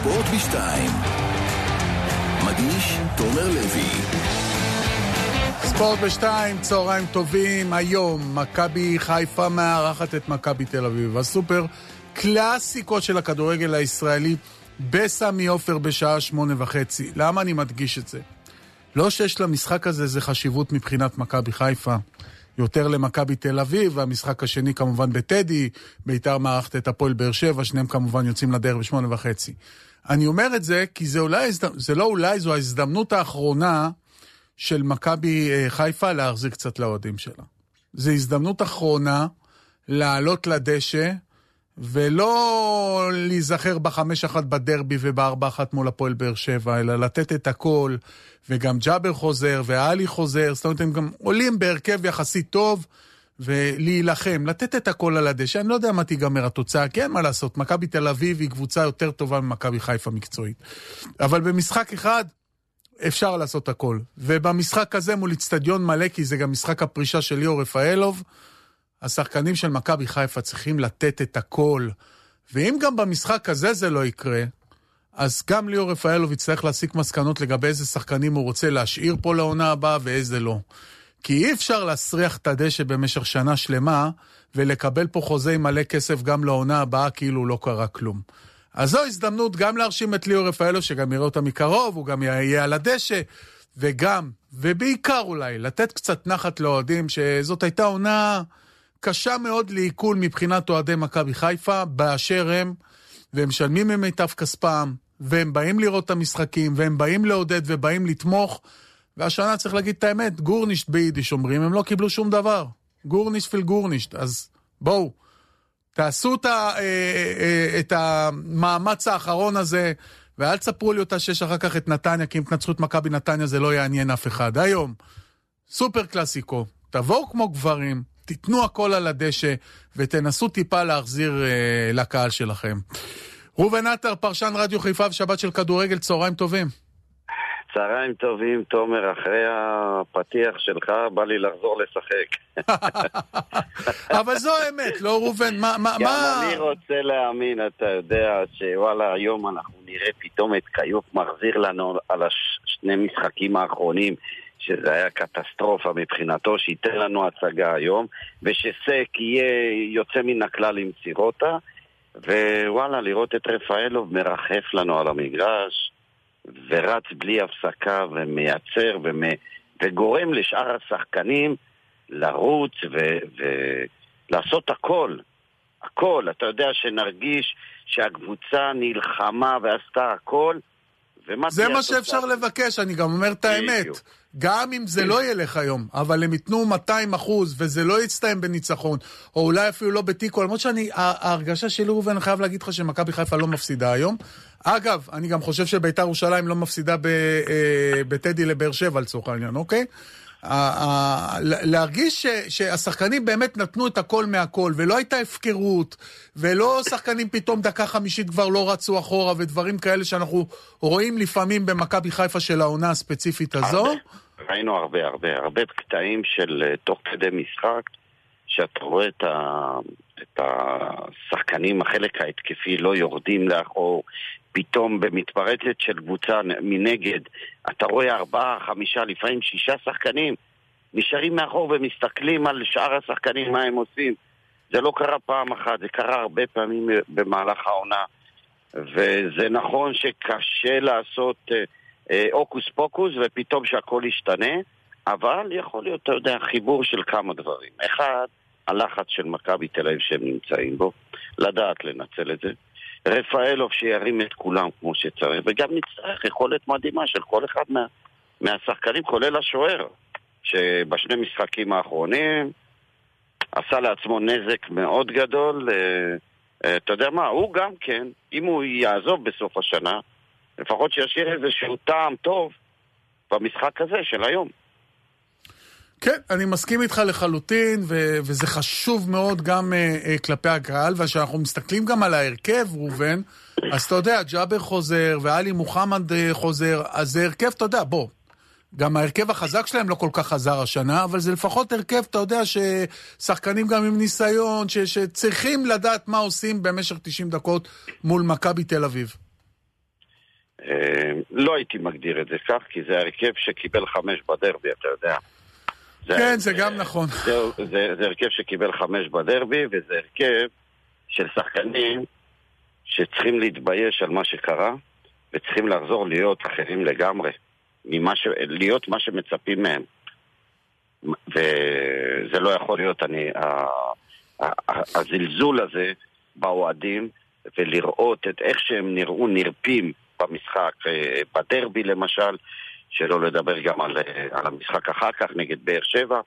ספורט בשתיים. מגיש תומר לוי. ספורט בשתיים, צהריים טובים. היום מכבי חיפה מארחת את מכבי תל אביב. הסופר קלאסיקות של הכדורגל הישראלי בסמי עופר בשעה 8:30. למה אני מדגיש את זה? לא שיש למשחק הזה זה חשיבות מבחינת מכבי חיפה, יותר למכבי תל אביב, והמשחק השני כמובן בטדי, בית"ר מארחת את הפועל באר שבע, שניהם כמובן יוצאים לדרך ב8:30. אני אומר את זה כי זו ההזדמנות האחרונה של מכבי חיפה להחזיר קצת לאוהדים שלה. זו הזדמנות אחרונה לעלות לדשא, ולא להיזכר ב5-1 בדרבי וב4-1 מול הפועל באר שבע, אלא לתת את הכל, וגם ג'אבר חוזר ואלי חוזר, זאת אומרת הם גם עולים בהרכב יחסית טוב, ולהילחם, לתת את הכל על הדשא. אני לא יודע מה תיגמר התוצאה, כי אין מה לעשות, מכבי תל אביב היא קבוצה יותר טובה ממכבי חיפה מקצועית, אבל במשחק אחד אפשר לעשות הכל, ובמשחק הזה מול אצטדיון מלא, כי זה גם משחק הפרישה של ליאור רפאלוב, השחקנים של מכבי חיפה צריכים לתת את הכל, ואם גם במשחק הזה זה לא יקרה, אז גם ליאור רפאלוב יצטרך להסיק מסקנות לגבי איזה שחקנים הוא רוצה להשאיר פה לעונה הבאה ואיזה לא. כי אי אפשר להסריח את הדשא במשך שנה שלמה, ולקבל פה חוזה מלא כסף גם לעונה הבאה כאילו לא קרה כלום. אז זו הזדמנות גם להרשים את ליאור רפאלוב, שגם יראה אותה מקרוב, הוא גם יהיה על הדשא, וגם, ובעיקר אולי, לתת קצת נחת לאוהדים, שזאת הייתה עונה קשה מאוד לעיכול מבחינת אוהדי מכבי חיפה, באשר הם, והם משלמים ממיטב כספם, והם באים לראות את המשחקים, והם באים לעודד ובאים לתמוך, והשנה צריך להגיד את האמת, גורנישט ביידיש אומרים, הם לא קיבלו שום דבר. גורנישט פיל גורנישט, אז בואו, תעשו את המאמץ האחרון הזה, ואל תספרו לי אותה שיש אחר כך את נתניה, כי אם תנצחו את מכבי נתניה זה לא יעניין אף אחד. היום, סופר קלאסיקו, תבואו כמו גברים, תיתנו הכל על הדשא, ותנסו טיפה להחזיר לקהל שלכם. ראובן עטר, פרשן רדיו חיפה ושבת של כדורגל, צהריים טובים. צהריים טובים, תומר, אחרי הפתיח שלך בא לי לחזור לשחק. אבל זו האמת, לא ראובן, מה? גם אני רוצה להאמין, אתה יודע שוואלה, היום אנחנו נראה פתאום את קיוף מחזיר לנו על שני משחקים האחרונים, שזה היה קטסטרופה מבחינתו, שייתן לנו הצגה היום, ושסק יהיה יוצא מן הכלל עם צירותה, ווואלה, לראות את רפאלוב מרחף לנו על המגרש, ורץ בלי הפסקה ומייצר וגורם לשאר השחקנים לרוץ ולעשות הכל. אתה יודע שנרגיש שהקבוצה נלחמה ועשתה הכל, זה מה שאפשר לבקש, אני גם אומר את האמת. גם אם זה לא ילך היום, אבל הם ייתנו 200% וזה לא יצטיים בניצחון, או אולי אפילו לא בתיקו, למרות ההרגשה שלי, ואני חייב להגיד לך שמכבי חיפה לא מפסידה היום. אגב, אני גם חושב שבית"ר ירושלים לא מפסידה בטדי לבאר שבע לצורך העניין, אוקיי? להרגיש שהשחקנים באמת נתנו את הכל מהכל, ולא הייתה הפקרות, ולא שחקנים פתאום דקה 50 כבר לא רצו אחורה, ודברים כאלה שאנחנו רואים לפעמים במכבי חיפה של העונה הספציפית הזו. ראינו הרבה קטעים של תוך כדי משחק, שאתה רואה את השחקנים, החלק ההתקפי לא יורדים לאחור, פתאום במתפרצת של קבוצה מנגד, אתה רואה 4, 5, לפעמים 6 שחקנים, נשארים מאחור ומסתכלים על שאר השחקנים מה הם עושים. זה לא קרה פעם אחת, זה קרה הרבה פעמים במהלך העונה, וזה נכון שקשה לעשות אוקוס פוקוס ופתאום שהכל ישתנה, אבל יכול להיות, אתה יודע, חיבור של כמה דברים. אחד, הלחץ של מכבי תל אביב שהם נמצאים בו, לדעת לנצל את זה. רפאלוב שירים את כולם כמו שצריך, וגם נצטרך יכולת מדהימה של כל אחד מהשחקנים, כולל השוער, שבשני משחקים האחרונים עשה לעצמו נזק מאוד גדול. אתה יודע מה, הוא גם כן, אם הוא יעזוב בסוף השנה, לפחות שישאיר איזשהו טעם טוב במשחק הזה של היום. כן, אני מסכים איתך לחלוטין, וזה חשוב מאוד גם כלפי הקהל, ושאנחנו מסתכלים גם על ההרכב, ראובן, אז אתה יודע, ג'אבר חוזר, ואלי מוחמד חוזר, אז זה הרכב, אתה יודע, בוא, גם ההרכב החזק שלהם לא כל כך חזר השנה, אבל זה לפחות הרכב, אתה יודע, ששחקנים גם עם ניסיון, שצריכים לדעת מה עושים במשך 90 דקות מול מכבי תל אביב. לא הייתי מגדיר את זה כך, כי זה הרכב שקיבל 5 בדרבי, אתה יודע. כן, זה גם נכון. זה הרכב שקיבל 5 בדרבי, וזה הרכב של שחקנים שצריכים להתבייש על מה שקרה, וצריכים לחזור להיות אחרים לגמרי, להיות מה שמצפים מהם. וזה לא יכול להיות, הזלזול הזה באוהדים, ולראות את איך שהם נראו נרפים במשחק, בדרבי למשל, שלא לדבר גם על המשחק אחר כך נגד באר שבע.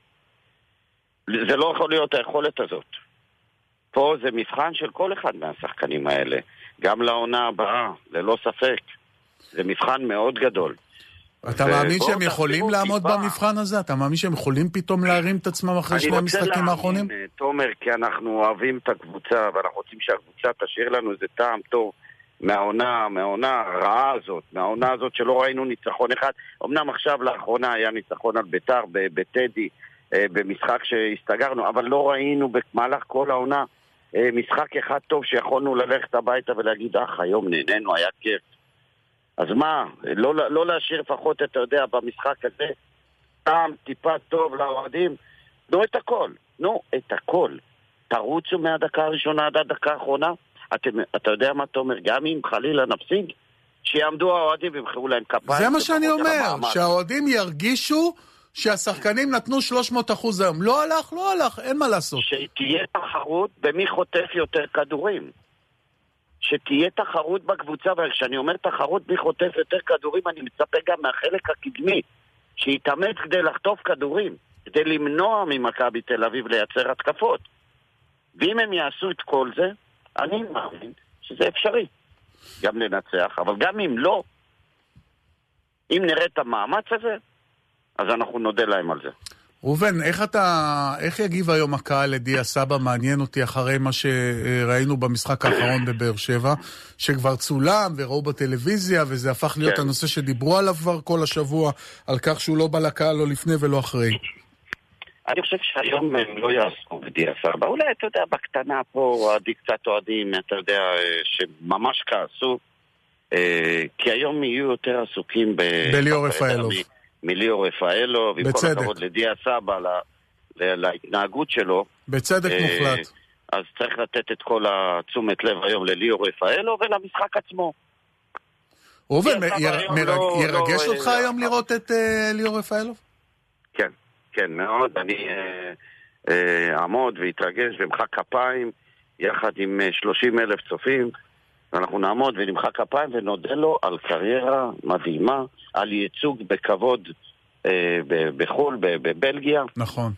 זה לא יכול להיות היכולת הזאת. פה זה מבחן של כל אחד מהשחקנים האלה, גם לעונה הבאה, ללא ספק. זה מבחן מאוד גדול. אתה מאמין שהם יכולים לעמוד במבחן הזה? אתה מאמין שהם יכולים פתאום להרים את עצמם אחרי שני המשחקים האחרונים? אני רוצה להאמין, תומר, כי אנחנו אוהבים את הקבוצה, ואנחנו רוצים שהקבוצה תשאיר לנו איזה טעם טוב מהעונה הרעה הזאת, מהעונה הזאת שלא ראינו ניצחון אחד. אמנם עכשיו לאחרונה היה ניצחון על ביתר בטדי, במשחק שהסתגרנו, אבל לא ראינו במהלך כל העונה משחק אחד טוב שיכולנו ללכת הביתה ולהגיד, היום נהנינו, היה כיף. אז מה, לא להשאיר לפחות, אתה יודע, במשחק הזה, טעם טיפה טוב לאוהדים, תנו את הכל. תרוצו מהדקה הראשונה עד הדקה האחרונה. אתה יודע מה אתה אומר, גם אם חלילה נפסיד, שיעמדו האוהדים וימחאו להם כפיים. זה מה שאני אומר, שהאוהדים ירגישו שהשחקנים נתנו 300% היום. לא הלך, אין מה לעשות. שתהיה תחרות במי חוטף יותר כדורים. שתהיה תחרות בקבוצה, וכשאני אומר תחרות מי חוטף יותר כדורים, אני מצפה גם מהחלק הקדמי, שיתאמץ כדי לחטוף כדורים, כדי למנוע ממכבי תל אביב לייצר התקפות. ואם הם יעשו את כל זה, אני מאמין שזה אפשרי. גם לנצח, אבל גם אם לא, אם נראה את המאמץ הזה, אז אנחנו נודה להם על זה. ראובן, איך יגיב היום הקהל לדיה סבא? מעניין אותי אחרי מה שראינו במשחק האחרון בבאר שבע, שכבר צולם וראו בטלוויזיה, וזה הפך להיות הנושא שדיברו עליו כבר כל השבוע, על כך שהוא לא בא לקהל לא לפני ולא אחרי. אני חושב שהיום הם לא יעשו בדיה סבא. אולי, אתה יודע, בקטנה פה, קצת אוהדים, אתה יודע, שממש כעסו, כי היום יהיו יותר עסוקים בליאור רפאלוב. מליאור רפאלוב, עם כל הכבוד לדיה סבא, להתנהגות שלו. בצדק מוחלט. אז צריך לתת את כל התשומת לב היום לליאור רפאלוב ולמשחק עצמו. ראובן, ירגש אותך היום לראות את ליאור רפאלוב? כן, כן, מאוד. אני אעמוד והתרגש ומחא כפיים יחד עם 30,000 צופים. ואנחנו נעמוד ונמחא כפיים ונודה לו על קריירה מדהימה, על ייצוג בכבוד בחול, בבלגיה. נכון.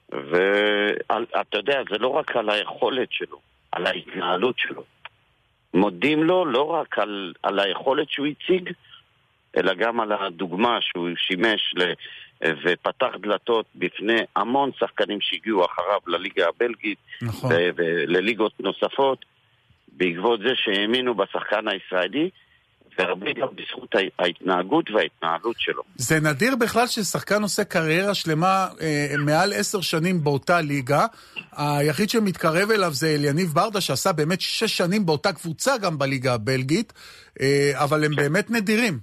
ואתה יודע, זה לא רק על היכולת שלו, על ההתנהלות שלו. מודים לו לא רק על היכולת שהוא הציג, אלא גם על הדוגמה שהוא שימש ופתח דלתות בפני המון שחקנים שהגיעו אחריו לליגה הבלגית, נכון. ולליגות נוספות, בעקבות זה שהאמינו בשחקן הישראלי, והרבה גם בזכות ההתנהגות וההתנהלות שלו. זה נדיר בכלל ששחקן עושה קריירה שלמה מעל 10 שנים באותה ליגה. היחיד שמתקרב אליו זה אליניב ברדה, שעשה באמת 6 שנים באותה קבוצה גם בליגה הבלגית, אבל הם באמת נדירים.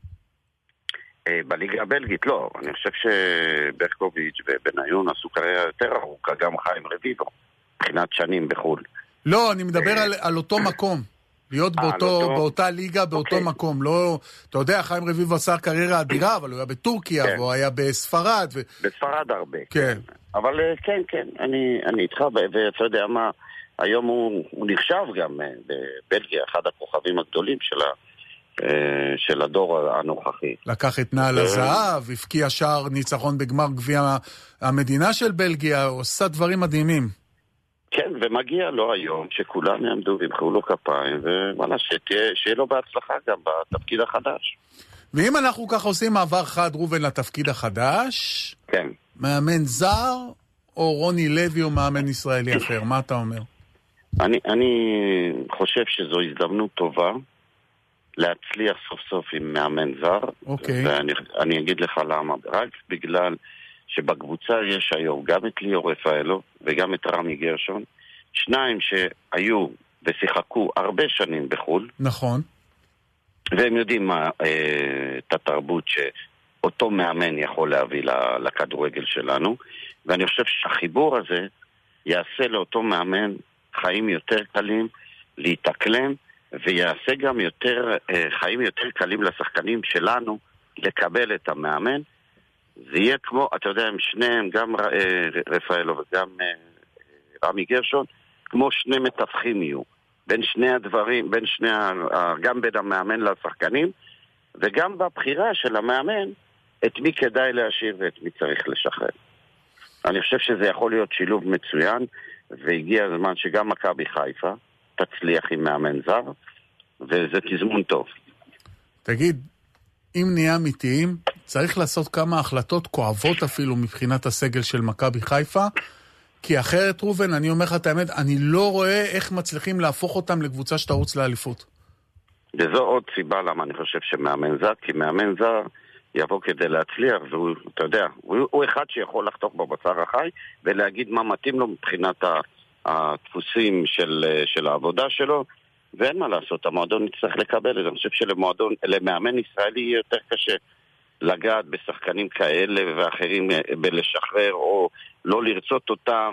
בליגה הבלגית לא. אני חושב שברקוביץ' ובניון עשו קריירה יותר ארוכה, גם חיים רביבו, מבחינת שנים בחול. לא, אני מדבר על אותו מקום. להיות באותה ליגה, באותו מקום. לא, אתה יודע, חיים רביבו עשה קריירה אדירה, אבל הוא היה בטורקיה, והוא היה בספרד. בספרד הרבה. כן. אבל כן, כן, אני איתך, ואתה יודע מה, היום הוא נחשב גם בבלגיה, אחד הכוכבים הגדולים של הדור הנוכחי. לקח את נעל הזהב, הפקיע שער ניצחון בגמר גביע המדינה של בלגיה, הוא עושה דברים מדהימים. כן, ומגיע לו היום שכולם יעמדו וימחאו לו כפיים, ומאללה, שיהיה לו בהצלחה גם בתפקיד החדש. ואם אנחנו ככה עושים מעבר חד, ראובן, לתפקיד החדש, כן. מאמן זר או רוני לוי או מאמן ישראלי אחר? מה אתה אומר? אני חושב שזו הזדמנות טובה להצליח סוף סוף עם מאמן זר. אוקיי. ואני אגיד לך למה. רק בגלל שבקבוצה יש היום גם את ליאור רפאלוב וגם את רמי גרשון, שניים שהיו ושיחקו הרבה שנים בחול. נכון. והם יודעים את התרבות שאותו מאמן יכול להביא לכדורגל שלנו, ואני חושב שהחיבור הזה יעשה לאותו מאמן חיים יותר קלים להתאקלם, ויעשה גם חיים יותר קלים לשחקנים שלנו לקבל את המאמן. זה יהיה כמו, אתה יודע, הם שניהם, גם רפאלו וגם רמי גרשון, כמו שני מתווכים יהיו. בין שני הדברים, גם בין המאמן לשחקנים, וגם בבחירה של המאמן, את מי כדאי להשאיר ואת מי צריך לשחרר. אני חושב שזה יכול להיות שילוב מצוין, והגיע הזמן שגם מכבי חיפה תצליח עם מאמן זר, וזה תזמון טוב. תגיד, אם נהיה אמיתיים, צריך לעשות כמה החלטות כואבות אפילו מבחינת הסגל של מכבי חיפה, כי אחרת, רובן, אני אומר לך את האמת, אני לא רואה איך מצליחים להפוך אותם לקבוצה שתרוץ לאליפות. וזו עוד סיבה למה אני חושב שמאמן זר, כי מאמן זר יבוא כדי להצליח, והוא, אתה יודע, הוא אחד שיכול לחתוך בבשר החי, ולהגיד מה מתאים לו מבחינת הדפוסים של העבודה שלו, ואין מה לעשות, המועדון יצטרך לקבל את זה. אני חושב שלמאמן ישראלי יהיה יותר קשה לגעת בשחקנים כאלה ואחרים בלשחרר או לא לרצות אותם,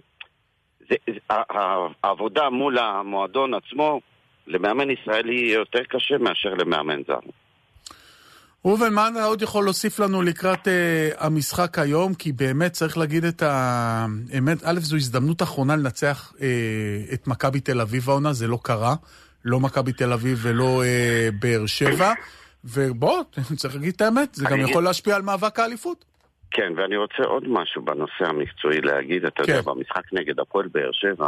העבודה מול המועדון עצמו למאמן ישראלי יהיה יותר קשה מאשר למאמן זר. ראובן, מה עוד יכול להוסיף לנו לקראת המשחק היום? כי באמת צריך להגיד את האמת, א', זו הזדמנות אחרונה לנצח את מכבי תל אביב העונה, זה לא קרה, לא מכבי תל אביב ולא באר שבע, ובוא, צריך להגיד את האמת, זה גם יכול להשפיע על מאבק האליפות. כן, ואני רוצה עוד משהו בנושא המקצועי להגיד, אתה יודע, במשחק נגד הפועל באר שבע,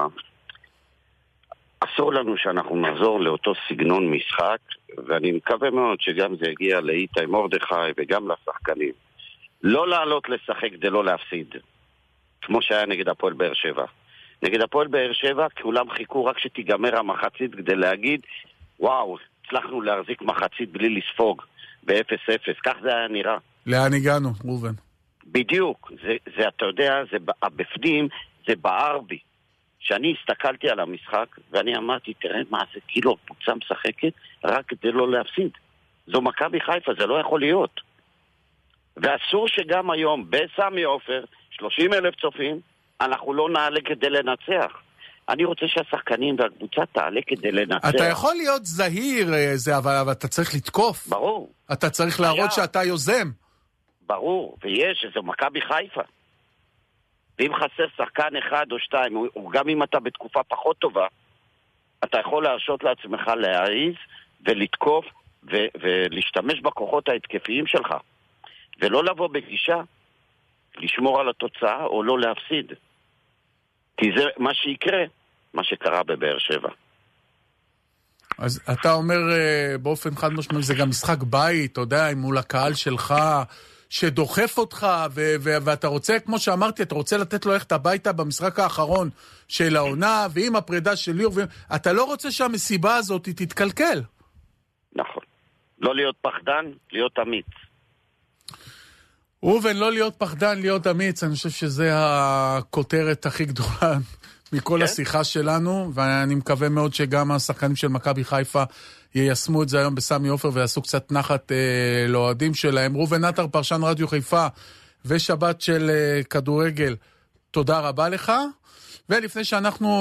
אסור לנו שאנחנו נחזור לאותו סגנון משחק, ואני מקווה מאוד שגם זה יגיע לאיתי מרדכי וגם לשחקנים. לא לעלות לשחק כדי לא להפסיד, כמו שהיה נגד הפועל באר שבע. נגד הפועל באר שבע, כולם חיכו רק שתיגמר המחצית כדי להגיד, וואו, הצלחנו להחזיק מחצית בלי לספוג ב-0-0, כך זה היה נראה. לאן הגענו, ראובן? בדיוק, זה אתה יודע, זה בפנים, זה בער בי. שאני הסתכלתי על המשחק, ואני אמרתי, תראה מה זה, כאילו קבוצה משחקת, רק כדי לא להפסיד. זו מכבי חיפה, זה לא יכול להיות. ואסור שגם היום, בסמי עופר, 30,000 צופים, אנחנו לא נעלה כדי לנצח. אני רוצה שהשחקנים והקבוצה תעלה כדי לנצח. אתה יכול להיות זהיר, אבל אתה צריך לתקוף. ברור. אתה צריך להראות שאתה יוזם. ברור, ויש, זו מכבי חיפה. ואם חסר שחקן אחד או שתיים, או גם אם אתה בתקופה פחות טובה, אתה יכול להרשות לעצמך להעיז ולתקוף ולהשתמש בכוחות ההתקפיים שלך. ולא לבוא בגישה, לשמור על התוצאה או לא להפסיד. כי זה מה שיקרה, מה שקרה בבאר שבע. אז אתה אומר באופן חד משמעי, זה גם משחק בית, אתה יודע, מול הקהל שלך, שדוחף אותך, ואתה רוצה, כמו שאמרתי, אתה רוצה לתת לו ללכת הביתה במשחק האחרון של העונה, ועם הפרידה של ליאור, אתה לא רוצה שהמסיבה הזאת תתקלקל. נכון. לא להיות פחדן, להיות אמיץ. ראובן, לא להיות פחדן, להיות אמיץ, אני חושב שזה הכותרת הכי גדולה מכל השיחה שלנו, ואני מקווה מאוד שגם השחקנים של מכבי חיפה יישמו את זה היום בסמי עופר ויעשו קצת נחת לאוהדים שלהם. ראובן עטר, פרשן רדיו חיפה ושבת של כדורגל, תודה רבה לך. ולפני שאנחנו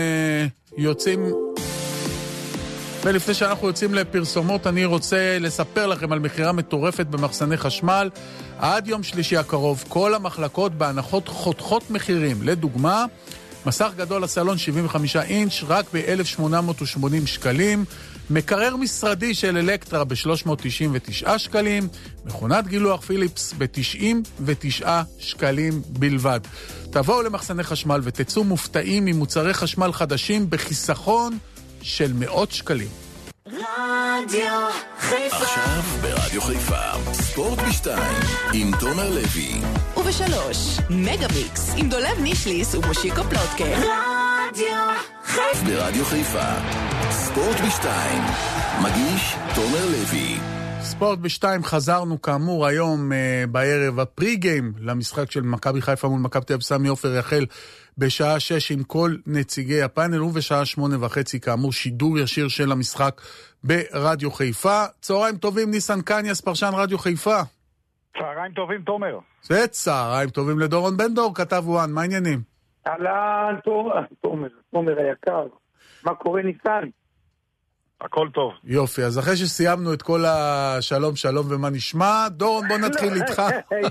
יוצאים לפרסומות, אני רוצה לספר לכם על מחירה מטורפת במחסני חשמל. עד יום שלישי הקרוב כל המחלקות בהנחות חותכות מחירים. לדוגמה, מסך גדול לסלון 75 אינץ' רק ב-1,880 שקלים, מקרר משרדי של אלקטרה ב-399 שקלים, מכונת גילוח פיליפס ב-99 שקלים בלבד. תבואו למחסני חשמל ותצאו מופתעים ממוצרי חשמל חדשים בחיסכון של מאות שקלים. רדיו חיפה. עכשיו ברדיו חיפה ספורט בשתיים עם תומר לוי, ובשלוש מגה מיקס עם דולב נישליס ומושיקו פלוטקר. רדיו חיפה. ברדיו חיפה ספורט בשתיים, מגיש תומר לוי. ספורט בשתיים, חזרנו כאמור היום בערב הפרי-גיים למשחק של מכבי חיפה מול מכבי תל אביב. סמי עופר יחל בשעה 6 עם כל נציגי הפאנל, ובשעה 8:30 כאמור שידור ישיר של המשחק ברדיו חיפה. צהריים טובים, ניסן קניאס, פרשן רדיו חיפה. צהריים טובים, תומר. זה צהריים טובים לדורון בן דור, כתב וואן, מה העניינים? אהלן, תומר היקר, מה קורה ניסן? הכל טוב. יופי, אז אחרי שסיימנו את כל השלום שלום ומה נשמע, דורון בוא נתחיל איתך.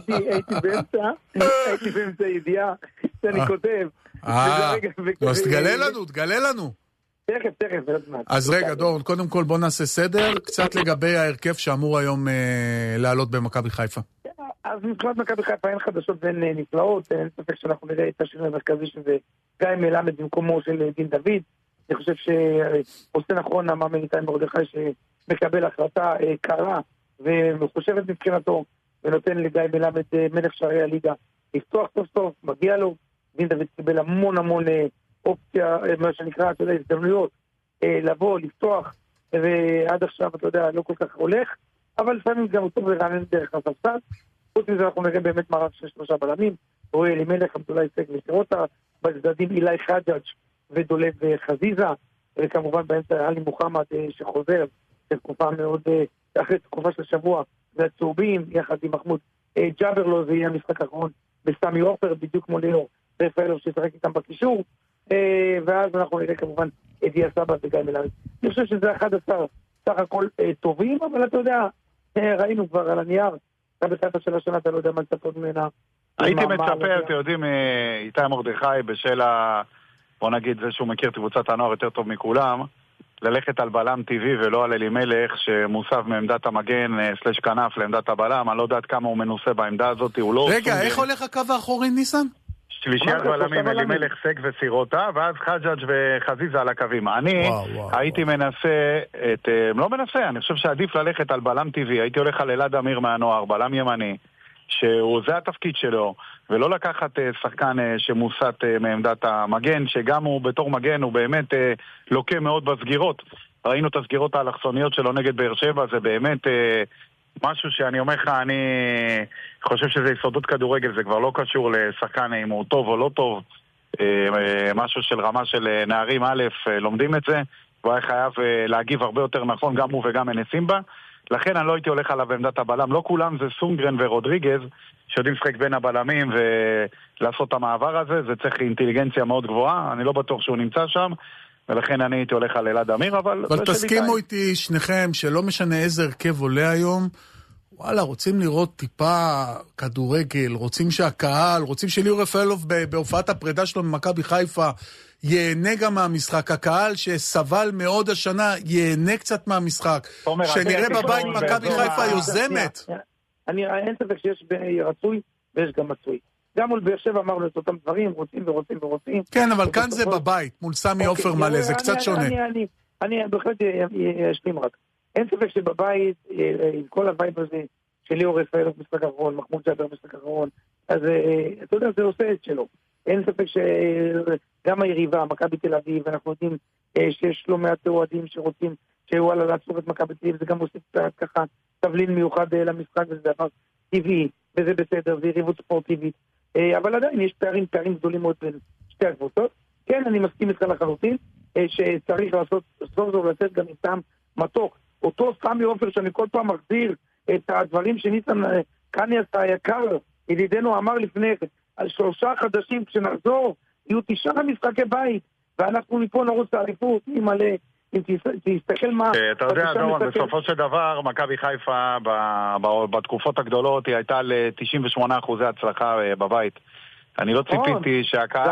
הייתי באמצע ידיעה שאני כותב. אז תגלה לנו. תכף. אז רגע דורון, קודם כל בוא נעשה סדר, קצת לגבי ההרכב שאמור היום לעלות במכבי חיפה. אז מבחינת מכבי חיפה אין חדשות ואין נפלאות, אין ספק שאנחנו נראה את השינוי המרכזי שזה גיא מלמד במקומו של דין דוד. אני חושב שעושה נכון המאמן איתי מרדכי שמקבל החלטה קרה ומחושבת מבחינתו ונותן לגיא מלמד מלך שערי הליגה לפתוח סוף סוף, מגיע לו. דין דוד קיבל המון אופציה, מה שנקרא, אתה יודע, הזדמנויות לבוא, לפתוח, ועד עכשיו, אתה יודע, לא כל כך הולך, אבל לפעמים גם אותו ורענן דרך הספסל. חוץ מזה אנחנו נראה באמת מערך של 3 בלמים, רואה אלימלך, עמדולאי סק וסירוטה, בצדדים אילי חג'אג' ודולב חזיזה, וכמובן באמצע עלי מוחמד שחוזר לתקופה מאוד, אחרי תקופה של שבוע, והצהובים, יחד עם מחמוד ג'אברלו, זה יהיה המשחק האחרון בסמי עופר, בדיוק כמו ליאור רפאלוב שישחק איתם בקישור, ואז אנחנו נראה כמובן את דיה סבא וגיא מלמד. אני חושב שזה 11 סך הכל טובים, אבל אתה יודע, ראינו כבר על הנייר, בחיפה של השנה אתה לא יודע מה לצפות ממנה. הייתי מצפה, אתם יודעים, איתי מרדכי בשל בוא נגיד זה שהוא מכיר את קבוצת הנוער יותר טוב מכולם, ללכת על בלם טבעי ולא על אלימלך שמוסב מעמדת המגן סלש כנף לעמדת הבלם. אני לא יודעת כמה הוא מנוסה בעמדה הזאת, הוא לא... רגע, איך הולך הקו האחורי ניסן? שלישיית בלמים, אלימלך סק וסירוטה, ואז חג'אג' וחזיזה על הקווים. אני הייתי מנסה לא מנסה, אני חושב שעדיף ללכת על בלם טבעי. הייתי הולך על אלעד אמיר מהנוער, בלם ימני, שזה התפקיד שלו, ולא לקחת שחקן שמוסת מעמדת המגן, שגם הוא בתור מגן הוא באמת לוקה מאוד בסגירות. ראינו את הסגירות האלכסוניות שלו נגד באר שבע, זה באמת משהו שאני אומר לך, אני חושב שזה יסודות כדורגל, זה כבר לא קשור לשחקן אם הוא טוב או לא טוב, משהו של רמה של נערים א', לומדים את זה, והוא היה חייב להגיב הרבה יותר נכון, גם הוא וגם מנסים בה. לכן אני לא הייתי הולך עליו בעמדת הבלם. לא כולם זה סונגרן ורודריגז שיודעים לשחק בין הבלמים ולעשות את המעבר הזה. זה צריך אינטליגנציה מאוד גבוהה. אני לא בטוח שהוא נמצא שם, ולכן אני הייתי הולך על אלעד אמיר, אבל תסכימו איתי שניכם שלא משנה איזה הרכב עולה היום, וואלה, רוצים לראות טיפה כדורגל, רוצים שהקהל, רוצים שליאור רפאלוב בהופעת הפרידה שלו ממכבי חיפה ייהנה גם מהמשחק, הקהל שסבל מאוד השנה ייהנה קצת מהמשחק, שנראה בבית מכבי חיפה יוזמת. אין ספק שיש רצוי ויש גם מצוי. גם מול באר שבע אמרנו את אותם דברים, רוצים. כן, אבל כאן זה בבית, מול סמי עופר מלא, זה קצת שונה. אני בהחלט אשלים רק. אין ספק שבבית, עם כל הבית הזה, של ליאור רפאלוב משחק אחרון, מחמוד ג'אבר משחק אחרון, אז אתה יודע, זה עושה את שלו. אין ספק שגם היריבה, מכבי תל אביב, אנחנו יודעים שיש לא מעט אוהדים שרוצים שוואלה לעצור את מכבי תל אביב, זה גם עושה ככה תבלין מיוחד למשחק, וזה דבר טבעי, וזה בסדר, זה יריבות ספורטיבית. אבל עדיין יש פערים גדולים מאוד בין שתי הקבוצות. כן, אני מסכים איתך לחלוטין, שצריך לעשות, סוף סוף לצאת גם איתם מתוק. אותו סמי עופר שאני כל פעם מחזיר את הדברים שניסן קניאס היקר, ידידנו אמר לפני, על 3 חדשים כשנחזור, יהיו 9 משחקי בית, ואנחנו מפה נרוץ לאליפות, אם תסתכל מה... אתה יודע, דורון, בסופו של דבר, מכבי חיפה בתקופות הגדולות היא הייתה ל-98% הצלחה בבית. אני לא ציפיתי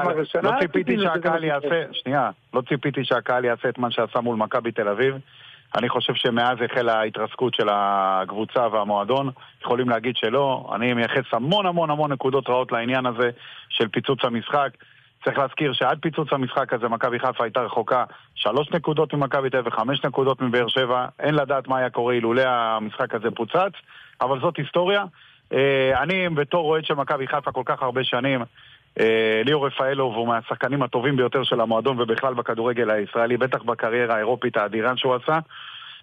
שהקהל יעשה את מה שעשה מול מכבי תל אביב. אני חושב שמאז החלה ההתרסקות של הקבוצה והמועדון, יכולים להגיד שלא. אני מייחס המון נקודות רעות לעניין הזה של פיצוץ המשחק. צריך להזכיר שעד פיצוץ המשחק הזה מכבי חיפה הייתה רחוקה 3 נקודות ממכבי תל אביב ו5 נקודות מבאר שבע. אין לדעת מה היה קורה אילולא המשחק הזה פוצץ, אבל זאת היסטוריה. אני בתור רועד של מכבי חיפה כל כך הרבה שנים, ליאור רפאלוב הוא מהשחקנים הטובים ביותר של המועדון ובכלל בכדורגל הישראלי, בטח בקריירה האירופית האדירה שהוא עשה,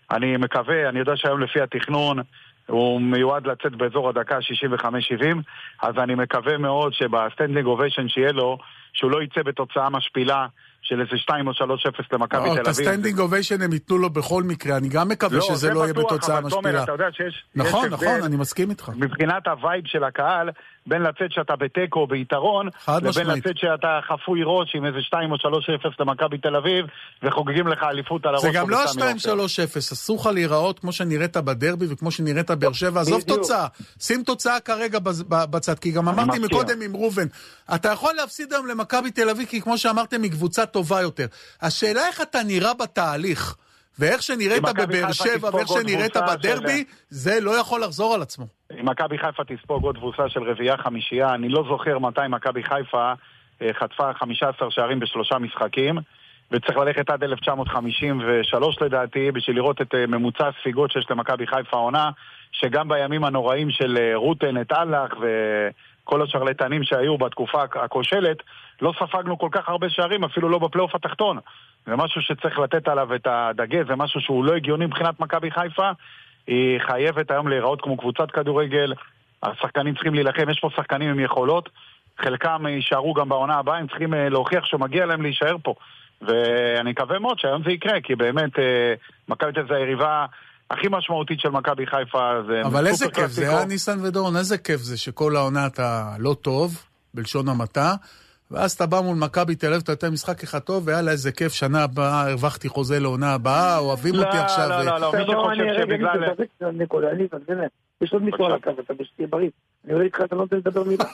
אני מקווה, אני יודע שהיום לפי התכנון הוא מיועד לצאת באזור הדקה 65-70, אז אני מקווה מאוד שבסטנדינג אוביישן שיהיה לו, שהוא לא יצא בתוצאה משפילה של איזה 2 או 3-0 למכבי תל אביב. את הסטנדינג אוביישן הם ייתנו לו בכל מקרה, אני גם מקווה שזה לא יהיה בתוצאה משפילה. נכון, נכון, אני מסכים איתך. מבחינת הווייב של הקהל, בין לצאת שאתה בטקו או ביתרון, לבין לצאת שאתה חפוי ראש עם איזה 2 או 3-0 למכבי תל אביב, וחוגגים לך אליפות על הראש. זה גם לא 2-3-0, אסור לך להיראות כמו שנראית בדרבי וכמו שנראית באר שבע, עזוב תוצאה, שים תוצאה כרגע בצד, כי גם אמרתי מקודם עם רובן, אתה יכול להפסיד היום למכבי תל אביב, כי כמו שאמרתם, היא קבוצה טובה יותר. השאלה איך אתה נראה בתהליך, ואיך שנראית בבאר שבע, ואיך שנראית בדרבי, זה לא יכול לחזור על עצמו. אם מכבי חיפה תספוג עוד תבוסה של רביעייה חמישייה, אני לא זוכר מתי מכבי חיפה חטפה 15 שערים ב3 משחקים, וצריך ללכת עד 1953 לדעתי, בשביל לראות את ממוצע הספיגות שיש למכבי חיפה העונה, שגם בימים הנוראים של רוטן, את אלח וכל השרלטנים שהיו בתקופה הכושלת, לא ספגנו כל כך הרבה שערים, אפילו לא בפלייאוף התחתון. זה משהו שצריך לתת עליו את הדגש, זה משהו שהוא לא הגיוני מבחינת מכבי חיפה. היא חייבת היום להיראות כמו קבוצת כדורגל, השחקנים צריכים להילחם, יש פה שחקנים עם יכולות, חלקם יישארו גם בעונה הבאה, הם צריכים להוכיח שמגיע להם להישאר פה. ואני מקווה מאוד שהיום זה יקרה, כי באמת מכבי תל אביב זה היריבה הכי משמעותית של מכבי חיפה. אבל איזה כיף זה, ניסן ודורון, איזה כיף זה שכל העונה אתה לא טוב, בלשון המעטה, ואז אתה בא מול מכבי תל אביב, אתה יותר משחק אחד טוב, ויאללה איזה כיף, שנה הבאה הרווחתי חוזה לעונה הבאה, אוהבים אותי עכשיו. לא, מי שחושב שבגלל... יש עוד מישהו על הקו, אתה בשתהיה בריא. אני רואה איתך, אתה לא נותן לדבר מילה.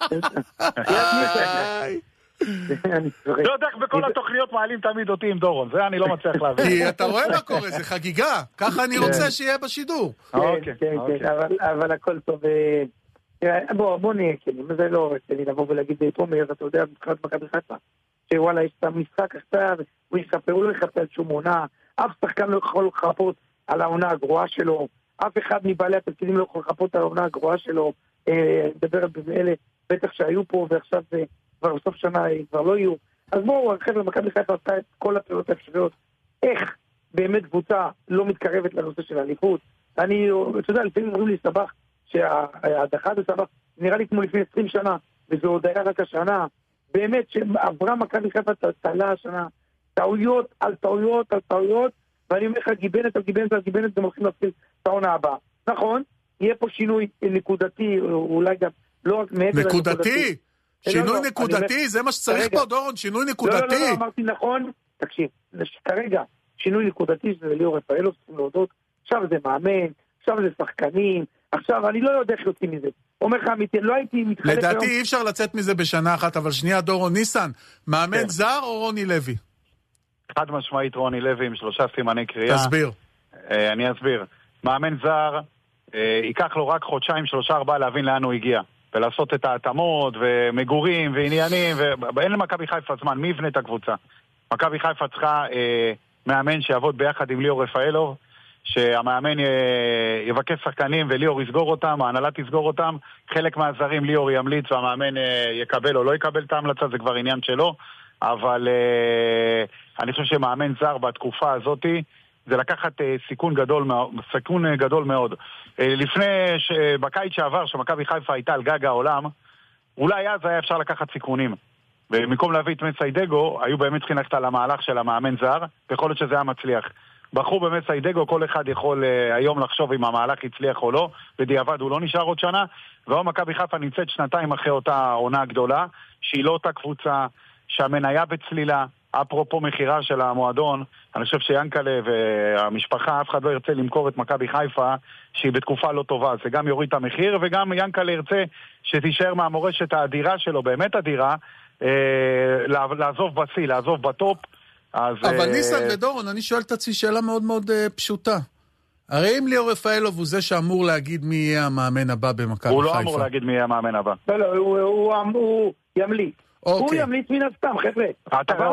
לא יודע איך בכל התוכניות מעלים תמיד אותי עם דורון, זה אני לא מצליח להבין. כי אתה רואה מה קורה, זה חגיגה, ככה אני רוצה שיהיה בשידור. כן, אבל הכל טוב. בוא נהיה כנים, זה לא רציני לבוא ולהגיד תומר, אתה יודע, מבחינת מכבי חיפה, שוואלה, יש את המשחק עכשיו, הוא לא יחפה על שום עונה, אף שחקן לא יכול לחפות על העונה הגרועה שלו, אף אחד מבעלי התפקידים לא יכול לחפות על העונה הגרועה שלו, מדבר באלה, בטח שהיו פה, ועכשיו כבר בסוף שנה כבר לא יהיו. אז בואו, חבר'ה, מכבי חיפה עשתה את כל הפעולות האפשריות, איך באמת קבוצה לא מתקרבת לנושא של האליפות. אני, אתה יודע, לפעמים אומרים לי סבח, שההדחה בסבח נראה לי כמו לפני 20 שנה, וזה עוד היה רק השנה, באמת שעברה מכבי חיפה תעלה השנה, טעויות על טעויות על טעויות, ואני אומר לך, גיבנת על גיבנת על גיבנת, גם הולכים להפסיד את העונה הבאה. נכון, יהיה פה שינוי נקודתי, אולי גם לא רק מעבר נקודתי? שינוי נקודתי? זה מה שצריך פה, דורון, שינוי נקודתי? לא, אמרתי נכון, תקשיב, כרגע, שינוי נקודתי זה ליאור רפאלוב, צריכים להודות, עכשיו זה מאמן, עכשיו זה שחקנים, עכשיו אני לא יודע איך יוצאים מזה. אומר לך, לא הייתי מתחלק היום. לדעתי אי אפשר לצאת מזה בשנה אחת, אבל שנייה דורון, ניסן, מאמן זר או רוני לוי? חד משמעית רוני לוי עם 3 סימני קריאה. תסביר. אני אסביר. מאמן זר, ייקח לו רק חודשיים, 3-4 להבין לאן הוא הגיע. ולעשות את ההתאמות ומגורים ועניינים, ואין למכבי חיפה זמן, מי יבנה את הקבוצה? מכבי חיפה צריכה מאמן שיעבוד ביחד עם ליאור רפאלוב, שהמאמן יבקש שחקנים וליאור יסגור אותם, ההנהלה תסגור אותם, חלק מהזרים ליאור ימליץ והמאמן יקבל או לא יקבל את ההמלצה, זה כבר עניין שלו, אבל אני חושב שמאמן זר בתקופה הזאת זה לקחת סיכון גדול מאוד. לפני, בקיץ שעבר, שמכבי חיפה הייתה על גג העולם, אולי אז היה אפשר לקחת סיכונים. ובמקום להביא את מסיידגו, היו באמת צריכים ללכת על המהלך של המאמן זר, ויכול להיות שזה היה מצליח. בחרו במסיידגו, כל אחד יכול היום לחשוב אם המהלך הצליח או לא, בדיעבד הוא לא נשאר עוד שנה, והיום מכבי חיפה נמצאת 2 אחרי אותה עונה הגדולה, שהיא לא אותה קבוצה, שהמניה בצלילה, אפרופו מחירה של המועדון, אני חושב שיאנקלה והמשפחה, אף אחד לא ירצה למכור את מכבי חיפה, שהיא בתקופה לא טובה, זה גם יוריד את המחיר, וגם יאנקלה ירצה שתישאר מהמורשת האדירה שלו, באמת אדירה, לעזוב בשיא, לעזוב בטופ. אבל ניסן ודורון, אני שואל את עצמי שאלה מאוד מאוד פשוטה. הרי אם ליאור רפאלוב הוא זה שאמור להגיד מי יהיה המאמן הבא במכבי חיפה. הוא לא אמור להגיד מי יהיה המאמן הבא. לא, הוא ימליץ. הוא ימליץ מן הסתם, חבר'ה.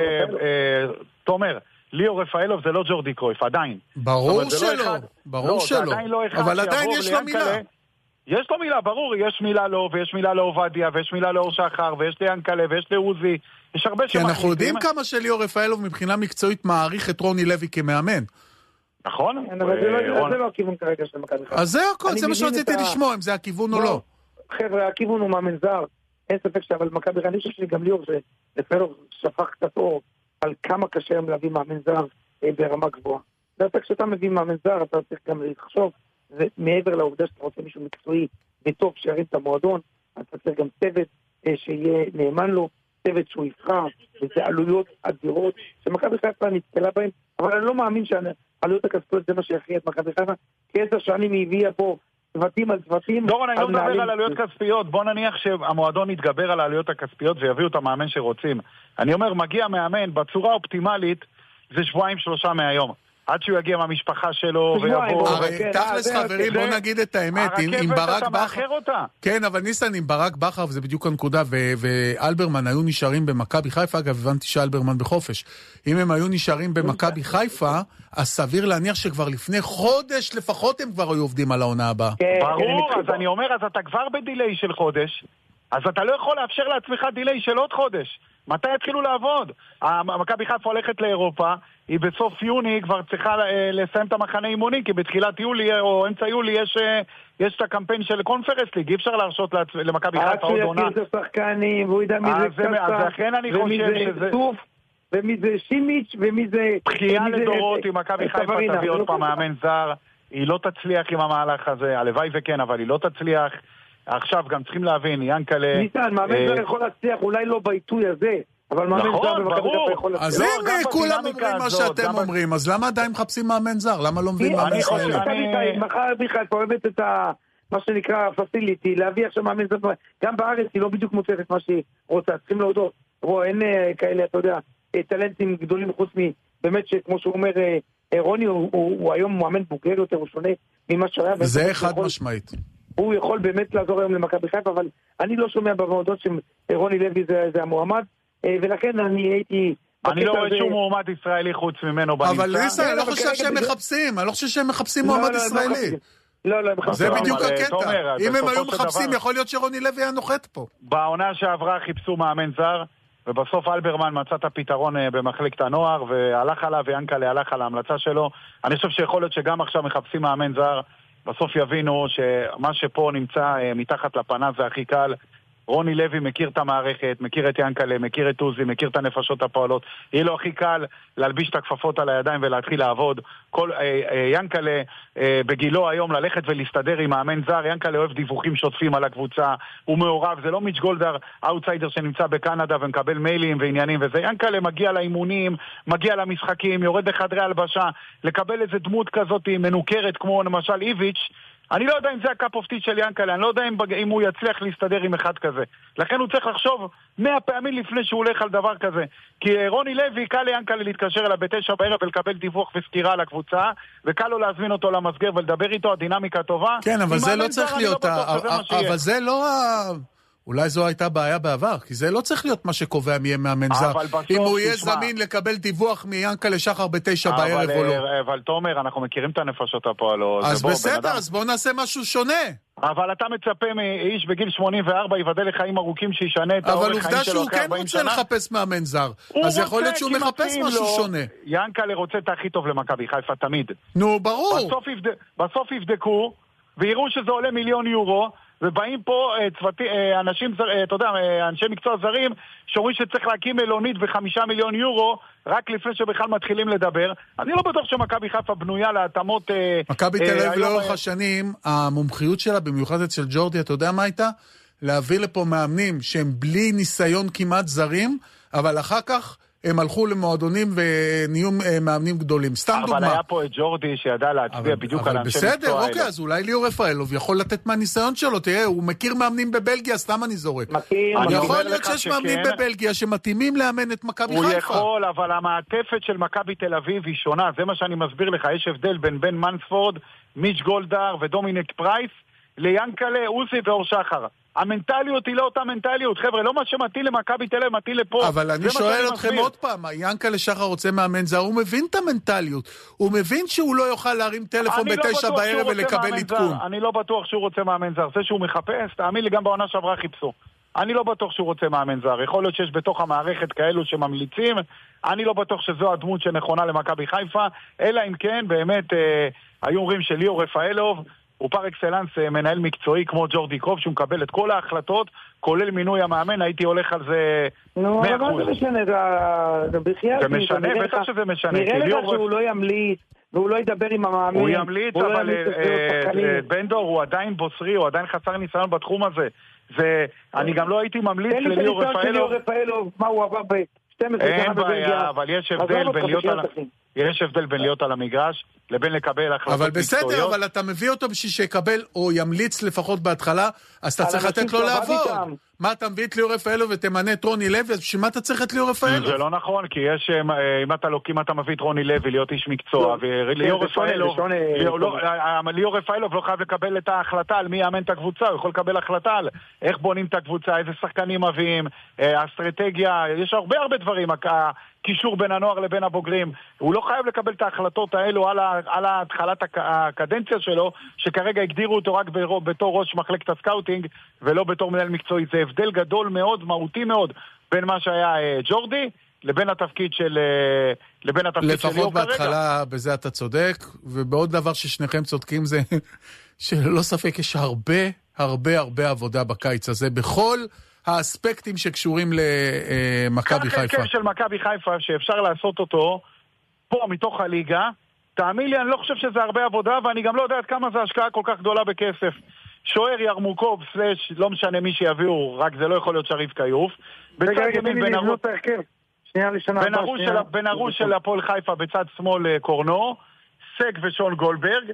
תומר, ליאור רפאלוב זה לא ג'ורדי קרויף, עדיין. ברור שלא, ברור שלא. אבל עדיין יש לו מילה. יש לו מילה, ברור, יש מילה לו, ויש מילה לעובדיה, ויש מילה לאור שחר, ויש ליאנקלה, ויש לעוזי, יש הרבה כי אנחנו יודעים כמה שליאור רפאלוב מבחינה מקצועית מעריך את רוני לוי כמאמן. נכון? אבל זה לא הכיוון כרגע של מכבי חיפה. אז זה הכל, זה מה שרציתי לשמוע, אם זה הכיוון או לא. חבר'ה, הכיוון הוא מאמן זר, אין ספק אבל מכבי חיפה, אני חושב שגם ליאור לפלור שפך קצת אור על כמה קשה הם להביא מאמן זר ברמה גבוהה. זה ספק שאתה מביא מאמן זר, אתה צריך גם לחשוב, ומעבר לעובדה שאתה רוצה מישהו מקצועי וטוב שירים את המועדון, אתה צריך גם צוות שיהיה נאמן לו, צוות שהוא יבחר, וזה עלויות אדירות, שמכבי חיפה נתקלה בהם, אבל אני לא מאמין שהעלויות הכספיות זה מה שיכריע את מכבי חיפה, כי 10 שנים היא הביאה פה צוותים על צוותים. דורון, אני לא מדבר על עלויות כספיות, בוא נניח שהמועדון יתגבר על העלויות הכספיות ויביאו את המאמן שרוצים. אני אומר, מגיע מאמן בצורה אופטימלית, זה 2-3 מהיום. עד שהוא יגיע מהמשפחה שלו ויבוא... תכלס חברים, בוא נגיד את האמת, עם ברק בכר... כן, אבל ניסן, עם ברק בכר, וזה בדיוק הנקודה, ואלברמן היו נשארים במכבי חיפה, אגב, הבנתי שאלברמן בחופש. אם הם היו נשארים במכבי חיפה, אז סביר להניח שכבר לפני חודש לפחות הם כבר היו עובדים על העונה הבאה. ברור, אז אני אומר, אז אתה כבר בדילי של חודש, אז אתה לא יכול לאפשר לעצמך דילי של עוד חודש. מתי יתחילו לעבוד? מכבי חיפה הולכת לאירופה, היא בסוף יוני כבר צריכה לסיים את המחנה אימוני, כי בתחילת יולי או אמצע יולי יש את הקמפיין של קונפרנס ליג, אי אפשר להרשות למכבי חיפה עוד עונה. הוא יכיר את השחקנים, והוא ידע מי זה קצה, אז לכן אני חושב שזה... ומי זה שימיץ' ומי זה... בחייה לדורות, אם מכבי חיפה תביא עוד פעם מאמן זר, היא לא תצליח עם המהלך הזה, הלוואי וכן, אבל היא לא תצליח. עכשיו גם צריכים להבין, ינקלה... ניסן, מאמן זר יכול להצליח, אולי לא בעיתוי הזה, אבל מאמן זר במכבי חיפה יכול להצליח. אז אם כולם אומרים מה שאתם אומרים, אז למה עדיין מחפשים מאמן זר? למה לא מביאים מאמן ישראלי? מחר בכלל פועמת את מה שנקרא פסיליטי, להביא עכשיו מאמן זר, גם בארץ היא לא בדיוק מוצאת את מה שהיא רוצה, צריכים להודות. אין כאלה, אתה יודע, טלנטים גדולים חוץ באמת שכמו שהוא אומר, רוני הוא היום מאמן בוגר יותר, הוא שונה ממה שהיה. זה חד משמעית. הוא יכול באמת לעזור היום למכבי חיפה, אבל אני לא שומע במועדות שרוני לוי זה המועמד, ולכן אני הייתי... אני לא רואה שום מועמד ישראלי חוץ ממנו בנמצא. אבל ליסה, אני לא חושב שהם מחפשים, אני לא חושב שהם מחפשים מועמד ישראלי. לא, הם מחפשים. זה בדיוק הקטע. אם הם היו מחפשים, יכול להיות שרוני לוי היה נוחת פה. בעונה שעברה חיפשו מאמן זר, ובסוף אלברמן מצא את הפתרון במחלקת הנוער, והלך עליו, וינקלה הלך על ההמלצה שלו. אני חושב שיכול להיות שגם עכשיו מחפשים מאמן זר, בסוף יבינו שמה שפה נמצא מתחת לפנה זה הכי קל. רוני לוי מכיר את המערכת, מכיר את ינקלה, מכיר את עוזי, מכיר את הנפשות הפועלות. יהיה לו הכי קל להלביש את הכפפות על הידיים ולהתחיל לעבוד. ינקלה בגילו היום ללכת ולהסתדר עם מאמן זר. ינקלה אוהב דיווחים שוטפים על הקבוצה, הוא מעורב, זה לא מיץ' גולדהר, אאוטסיידר שנמצא בקנדה ומקבל מיילים ועניינים וזה. ינקלה מגיע לאימונים, מגיע למשחקים, יורד לחדרי הלבשה, לקבל איזה דמות כזאת מנוכרת כמו למשל איביץ'. אני לא יודע אם זה הקאפ אוף טי של ינקלה, אני לא יודע אם הוא יצליח להסתדר עם אחד כזה. לכן הוא צריך לחשוב 100 פעמים לפני שהוא הולך על דבר כזה. כי רוני לוי, קל ליאנקלה להתקשר אליו ב9 בערב ולקבל דיווח וסקירה על הקבוצה, וקל לו להזמין אותו למסגר ולדבר איתו, הדינמיקה טובה. כן, אבל זה לא צריך להיות, אבל זה לא... אולי זו הייתה בעיה בעבר, כי זה לא צריך להיות מה שקובע מי יהיה מאמן זר. אם הוא יהיה זמין לקבל דיווח מיאנקלה שחר ב9 בערב או לא. אבל תומר, אנחנו מכירים את הנפשות הפועלות. אז בסדר, אז בוא נעשה משהו שונה. אבל אתה מצפה מאיש בגיל 84 יבדל לחיים ארוכים שישנה את האורך חיים שלו. אבל עובדה שהוא כן רוצה לחפש מאמן זר. אז יכול להיות שהוא מחפש משהו שונה. ינקלה רוצה את הכי טוב למכבי חיפה תמיד. נו, ברור. בסוף יבדקו ויראו שזה עולה €1,000,000 ובאים פה אנשים, אתה יודע, אנשי מקצוע זרים, שאומרים שצריך להקים מלונית ב5 מיליון יורו, רק לפני שבכלל מתחילים לדבר. אני לא בטוח שמכבי חיפה בנויה להתאמות... מכבי תל אביב לאורך השנים, המומחיות שלה, במיוחד אצל ג'ורדי, אתה יודע מה הייתה? להביא לפה מאמנים שהם בלי ניסיון כמעט זרים, אבל אחר כך הם הלכו למועדונים ונהיו מאמנים גדולים. סתם דוגמה. אבל היה פה את ג'ורדי שידע להצביע בדיוק על אנשי מקצוע. בסדר, אוקיי, אז אולי ליאור רפאלוב יכול לתת מהניסיון שלו. תראה, הוא מכיר מאמנים בבלגיה, סתם אני זורק. יכול להיות שיש מאמנים בבלגיה שמתאימים לאמן את מכבי חיפה. הוא יכול, אבל המעטפת של מכבי תל אביב היא שונה. זה מה שאני מסביר לך. יש הבדל בין בן מנספורד, מיץ' גולדהר ודומיניק פרייס, ליאנקלה, עוזי ואור שחר. המנטליות היא לא אותה מנטליות, חבר'ה, לא מה שמתאים למכבי תל אביב, מתאים לפה. אבל אני שואל אתכם עוד פעם, ינקלה שחר רוצה מאמן זר, הוא מבין את המנטליות, הוא מבין שהוא לא יוכל להרים טלפון ב9 בערב ולקבל עדכון. אני לא בטוח שהוא רוצה מאמן זר, זה שהוא מחפש, תאמין לי גם בעונה שעברה חיפשו. אני לא בטוח שהוא רוצה מאמן זר. יכול להיות שיש בתוך המערכת כאלו שממליצים, אני לא בטוח שזו הדמות שנכונה למכבי חיפה, אלא אם כן באמת היו אומרים שליאור רפאלוב הוא פר אקסלנס מנהל מקצועי כמו ג'ורדי קרוב, שהוא מקבל את כל ההחלטות, כולל מינוי המאמן, הייתי הולך על זה 100%. זה משנה, זה משנה, בטח שזה משנה. נראה לך שהוא לא ימליץ, והוא לא ידבר עם המאמן. הוא ימליץ, אבל בנדור הוא עדיין בוסרי, הוא עדיין חסר ניסיון בתחום הזה. אני גם לא הייתי ממליץ לליאור רפאלוב. מה הוא עבר ב-12 שנה בבלגיה? אין בעיה, אבל יש הבדל בין להיות על המגרש לבין לקבל החלטות אבל בסדר, אבל אתה מביא אותו בשביל שיקבל או ימליץ לפחות בהתחלה, אז אתה צריך לתת לו לעבוד. מה, אתה מביא את ליאור רפאלוב ותמנה את רוני לוי, אז בשביל מה אתה צריך את ליאור רפאלוב? זה לא נכון, כי יש, אם אתה מביא את רוני לוי להיות איש מקצוע, וליאור רפאלוב לא חייב לקבל את ההחלטה על מי יאמן את הקבוצה, הוא יכול לקבל החלטה על איך בונים את הקבוצה, איזה שחקנים מביאים, האסטרטגיה, יש הרבה דברים, קישור בין הנוער לבין הבוגרים. הוא לא חייב לקבל את ההחלטות האלו על התחלת הקדנציה שלו, שכרגע הגדירו אותו רק בתור ראש מחלקת הסקאוטינג, ולא בתור מנהל מקצועי. זה הבדל גדול מאוד, מהותי מאוד, בין מה שהיה ג'ורדי, לבין התפקיד של ליאור כרגע. לפחות בהתחלה, בזה אתה צודק, ובעוד דבר ששניכם צודקים זה, שלא ספק יש הרבה עבודה בקיץ הזה, בכל האספקטים שקשורים למכבי חיפה. כך של מכבי חיפה שאפשר לעשות אותו פה מתוך הליגה, תאמין לי, אני לא חושב שזה הרבה עבודה, ואני גם לא יודע כמה זה השקעה כל כך גדולה בכסף. שוער ירמוקוב, לא משנה מי שיביאו, רק זה לא יכול להיות שריף קיוף. בצד ימין בן ארוש של הפועל חיפה, בצד שמאל קורנו, סק ושון גולדברג,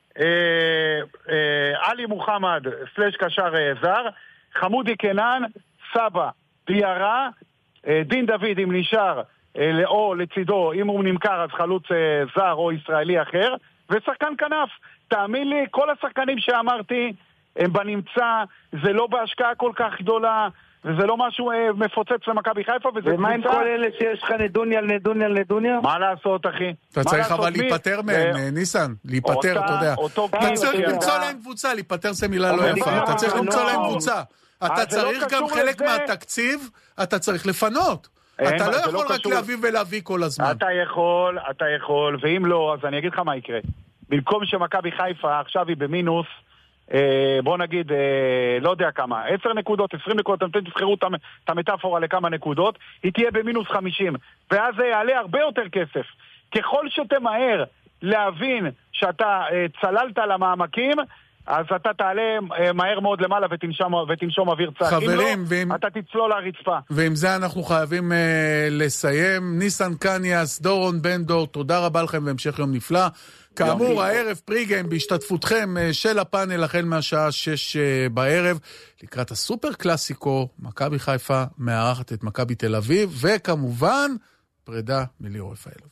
עלי מוחמד, סלש קשר זר, חמודי קנן, סבא, דיארה, דין דוד אם נשאר, או לצידו, אם הוא נמכר אז חלוץ זר או ישראלי אחר, ושחקן כנף. תאמין לי, כל השחקנים שאמרתי הם בנמצא, זה לא בהשקעה כל כך גדולה, וזה לא משהו מפוצץ למכבי חיפה, ומה עם כל אלה שיש לך נדוניה? מה לעשות, אחי? אתה צריך אבל להיפטר מהם, ניסן, להיפטר, אתה יודע. אתה צריך למצוא להם קבוצה, להיפטר זה מילה לא יפה, אתה צריך למצוא להם קבוצה. אתה צריך גם חלק מהתקציב, אתה צריך לפנות. אתה לא יכול רק להביא ולהביא כל הזמן. אתה יכול, ואם לא, אז אני אגיד לך מה יקרה. במקום שמכבי חיפה עכשיו היא במינוס, בוא נגיד, לא יודע כמה, 10 נקודות, 20 נקודות, אתם תבחרו את המטאפורה לכמה נקודות, היא תהיה במינוס 50, ואז זה יעלה הרבה יותר כסף. ככל שתמהר להבין שאתה צללת למעמקים, אז אתה תעלה מהר מאוד למעלה ותנשום אוויר צח. חברים, אם לא, אתה תצלול להרצפה. ועם זה אנחנו חייבים לסיים. ניסן קניאס, דורון בנדור, תודה רבה לכם והמשך יום נפלא. כאמור, הערב פריגיים בהשתתפותכם של הפאנל החל מהשעה 6 בערב, לקראת הסופר קלאסיקו, מכבי חיפה מארחת את מכבי תל אביב, וכמובן, פרידה מליאור רפאלוב.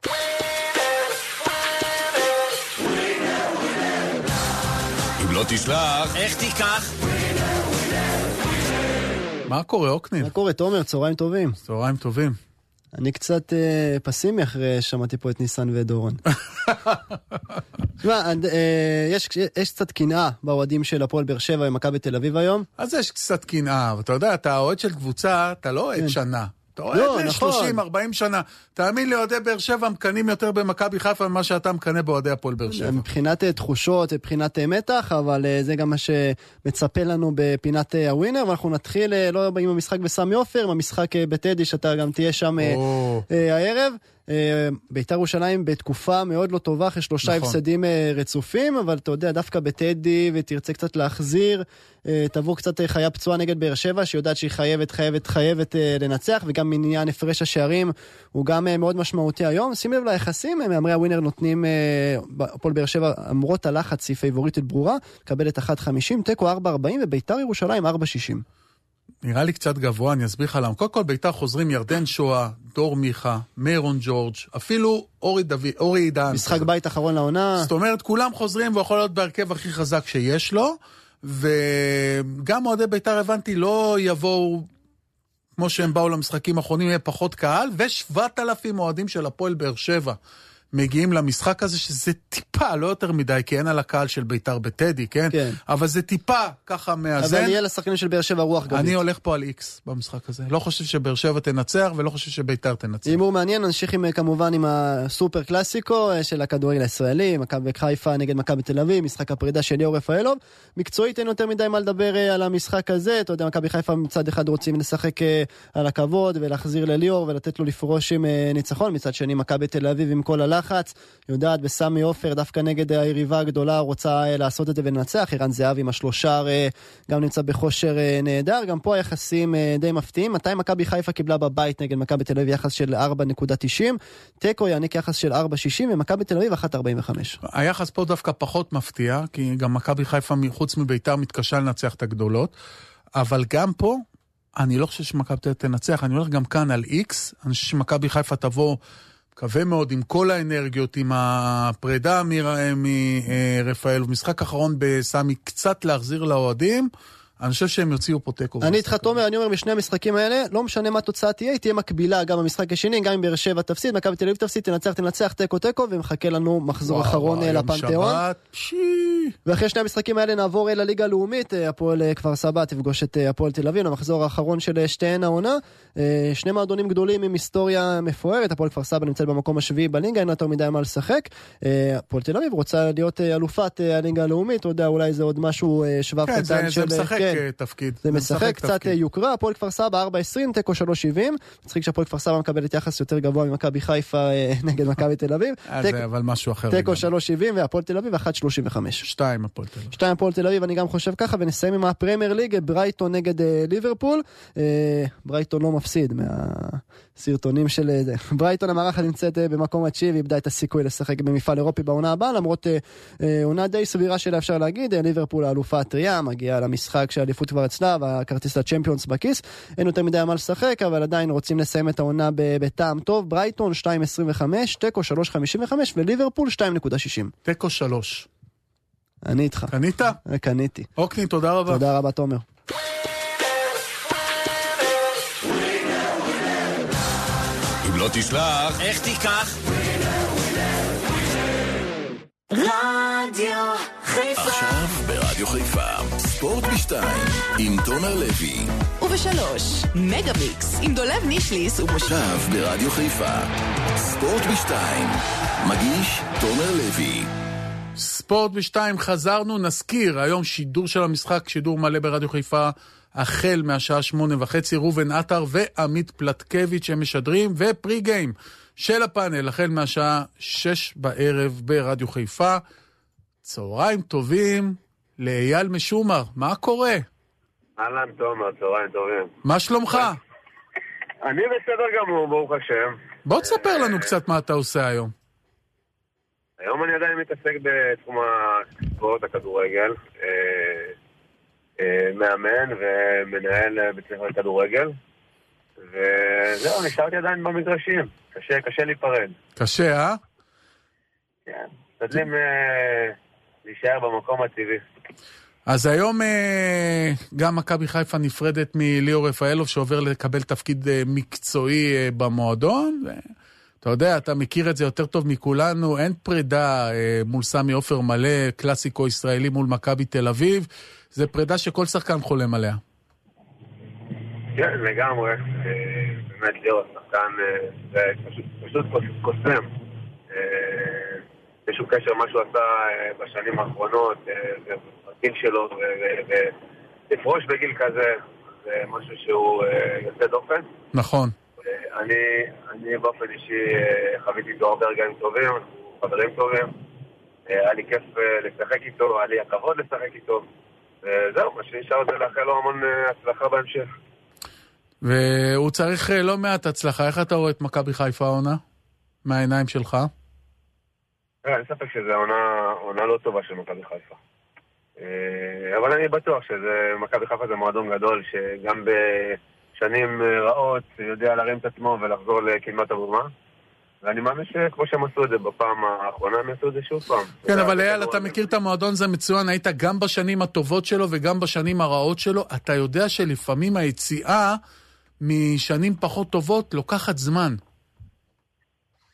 אם לא תשלח, איך תיקח? מה קורה, אוקנין? מה קורה, תומר? צהריים טובים. צהריים טובים. אני קצת פסימי אחרי שמעתי פה את ניסן ודורון. תשמע, יש קצת קנאה באוהדים של הפועל באר שבע ומכבי בתל אביב היום. אז יש קצת קנאה, ואתה יודע, אתה אוהד של קבוצה, אתה לא אוהד שנה. אתה אוהד 30-40 שנה. תאמין לי, אוהדי באר שבע מקנים יותר במכבי חיפה ממה שאתה מקנה באוהדי הפועל באר שבע. מבחינת תחושות, מבחינת מתח, אבל זה גם מה שמצפה לנו בפינת הווינר, ואנחנו נתחיל לא עם המשחק בסמי עופר, עם המשחק בטדי, שאתה גם תהיה שם הערב. בית"ר ירושלים בתקופה מאוד לא טובה, אחרי 3 הפסדים רצופים, אבל אתה יודע, דווקא בטדי, ותרצה קצת להחזיר, תעבור קצת חיה פצועה נגד באר שבע, שיודעת שהיא חייבת לנצח, וגם מעניין הפרש השערים, הוא גם מאוד משמעותי היום. שים לב ליחסים, מאמרי הווינר נותנים, הפועל באר שבע אמורות הלחץ, היא פייבוריטית ברורה, קבלת 1.50, תיקו 4.40, ובית"ר ירושלים 4.60. נראה לי קצת גבוה, אני אסביר לך למה. קודם כל בית"ר חוזרים ירדן שואה, דור מיכה, מיירון ג'ורג', אפילו אורי עידן. משחק בית אחרון לעונה. זאת אומרת, כולם חוזרים ויכול להיות בהרכב הכי חזק שיש לו, וגם אוהדי בית"ר הבנתי לא יבואו, כמו שהם באו למשחקים האחרונים, יהיה פחות קהל, ו7,000 אוהדים של הפועל באר שבע. מגיעים למשחק הזה, שזה טיפה, לא יותר מדי, כי אין על הקהל של ביתר בטדי, כן? כן. אבל זה טיפה ככה מאזן. אבל יהיה לשחקנים של באר שבע רוח גבית. אני הולך פה על X במשחק הזה. לא חושב שבאר שבע תנצח, ולא חושב שביתר תנצח. הימור מעניין, נמשיך כמובן עם הסופר קלאסיקו של הכדורגל הישראלי, מכבי חיפה נגד מכבי תל אביב, משחק הפרידה של ליאור רפאלוב. מקצועית אין יותר מדי מה לדבר על המשחק הזה. אתה יודע, מכבי חיפה מצד אחד רוצים לשחק על הכבוד ולהחזיר לליאור ולתת לו לפרוש עם ניצחון. מצד שני, מכבי תל אביב עם כל הלחץ, יודעת בסמי עופר דווקא נגד היריבה הגדולה רוצה לעשות את זה ולנצח. ערן זהבי עם השלושה גם נמצא בכושר נהדר. גם פה היחסים די מפתיעים. מתי מכבי חיפה קיבלה בבית נגד מכבי תל אביב יחס של 4.90, תיקו יעניק יחס של 4.60 ומכבי תל אביב 1.45. היחס פה דווקא פחות מפתיע, כי גם מכבי חיפה מחוץ מביתר מתקשה לנצח את הגדולות, אבל גם פה אני לא חושב שמכבי תל אביב תנצח. אני הולך גם כאן על X, אני חושב שמכבי חיפה תבוא מקווה מאוד עם כל האנרגיות, עם הפרידה מרפאל, ומשחק אחרון בסמי קצת להחזיר לאוהדים. אני חושב שהם יוציאו פה תיקו. אני איתך תומר, אני אומר בשני המשחקים האלה, לא משנה מה התוצאה תהיה, היא תהיה מקבילה גם במשחק השני, גם אם באר שבע תפסיד, מכבי תל אביב תפסיד, תנצח תיקו, ומחכה לנו מחזור אחרון לפנתיאון. ואחרי שני המשחקים האלה נעבור לליגה הלאומית, הפועל כפר סבא תפגוש את הפועל תל אביב, המחזור האחרון של שתיהן העונה. שני מועדונים גדולים עם היסטוריה מפוארת, הפועל כפר סבא נמצאת במקום השביעי בליגה, אין יותר מדי מה לשחק. הפועל תל אביב רוצה להיות אלופת הליגה הלאומית, אתה יודע, אולי זה עוד משהו שבב קטן של תפקיד. זה משחק קצת יוקרה, הפועל כפר סבא 4.20, תיקו 3.70, מצחיק שהפועל כפר סבא מקבלת יחס יותר גבוה ממכבי חיפה נגד מכבי תל אביב. זה אבל משהו אחר. תיקו 3.70 והפועל תל אביב 1.35. 2 הפועל תל אביב. 2 הפועל תל אביב, אני גם חושב ככה, ונסיים עם הפרמייר ליג, ברייטון נגד ליברפול. ברייטון לא מפסיד מהסרטונים של ברייטון, המערכת נמצאת במקום התשיעי, ואיבדה את הסיכוי לשחק במפעל אירופי בעונה הבאה, למרות עונה די סבירה שלה אפשר להגיד. ליברפול האלופה הטריה, מגיעה למשחק שהאליפות כבר אצלה, והכרטיס לצ'מפיונס בכיס. אין יותר מדי מה לשחק, אבל עדיין רוצים לסיים את העונה בטעם טוב. ברייטון 2.25, תיקו 3.55 וליברפול 2.60. תיקו 3. אני איתך. קנית? קניתי. אוקיי, תודה רבה. תודה רבה, תומר. אם לא תשלח, איך תיקח? רדיו חיפה. עכשיו ברדיו חיפה, ספורט בשתיים, עם תומר לוי. ובשלוש, מגה מיקס, עם דולב נישליס עכשיו ברדיו חיפה, ספורט בשתיים, מגיש תומר לוי. ספורט בשתיים, חזרנו, נזכיר, היום שידור של המשחק, שידור מלא ברדיו חיפה, החל מהשעה 8:30, רובן עטר ועמית פלטקביץ' הם משדרים, ופרי גיים של הפאנל, החל מהשעה 6 בערב ברדיו חיפה. צהריים טובים לאייל משומר, מה קורה? אהלן תומר, צהריים טובים. מה שלומך? אני בסדר גמור, ברוך השם. בוא תספר לנו קצת מה אתה עושה היום. היום אני עדיין מתעסק בתחום הספורט, הכדורגל, מאמן ומנהל בית ספר לכדורגל, וזהו, נשארתי עדיין במגרשים. קשה להיפרד. קשה, כן, תדלים להישאר במקום הטבעי. אז היום גם מכבי חיפה נפרדת מליאור רפאלוב, שעובר לקבל תפקיד מקצועי במועדון. אתה יודע, אתה מכיר את זה יותר טוב מכולנו, אין פרידה מול סמי עופר מלא, קלאסיקו ישראלי מול מכבי תל אביב. זה פרידה שכל שחקן חולם עליה. כן, לגמרי. באמת ליאור שחקן, זה פשוט קוסם. איזשהו קשר מה שהוא עשה בשנים האחרונות, בגיל שלו, ולפרוש בגיל כזה, זה משהו שהוא יוצא דופן. נכון. אני באופן אישי חוויתי איתו הרבה רגעים טובים, חברים טובים. היה לי כיף לשחק איתו, היה לי הכבוד לשחק איתו. וזהו, מה שנשאר זה לאחל לו המון הצלחה בהמשך. והוא צריך לא מעט הצלחה. איך אתה רואה את מכבי חיפה העונה? מהעיניים שלך? אין ספק שזו עונה לא טובה של מכבי חיפה. אבל אני בטוח שמכבי חיפה זה מועדון גדול, שגם בשנים רעות יודע להרים את עצמו ולחזור לקדמת הבמה. ואני מאמין שכמו שהם עשו את זה בפעם האחרונה, הם עשו את זה שוב פעם. כן, אבל אייל, אתה מכיר את המועדון, זה מצוין, היית גם בשנים הטובות שלו וגם בשנים הרעות שלו. אתה יודע שלפעמים היציאה משנים פחות טובות לוקחת זמן. נכון,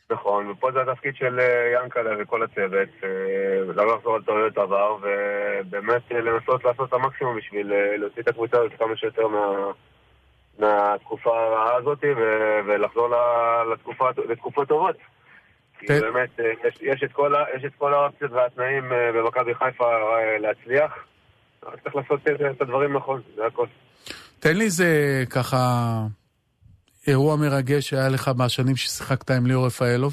ופה זה התפקיד של ינקלה וכל הצוות, לא לחזור על טעויות עבר, ובאמת לנסות לעשות את המקסימום בשביל להוציא את הקבוצה כמה שיותר מהתקופה הרעה הזאת, ולחזור לתקופות טובות. כי באמת יש את כל האופציות והתנאים במכבי חיפה להצליח, רק צריך לעשות את הדברים נכון, זה הכל. תן לי זה ככה אירוע מרגש שהיה לך בשנים ששיחקת עם ליאור רפאלוב.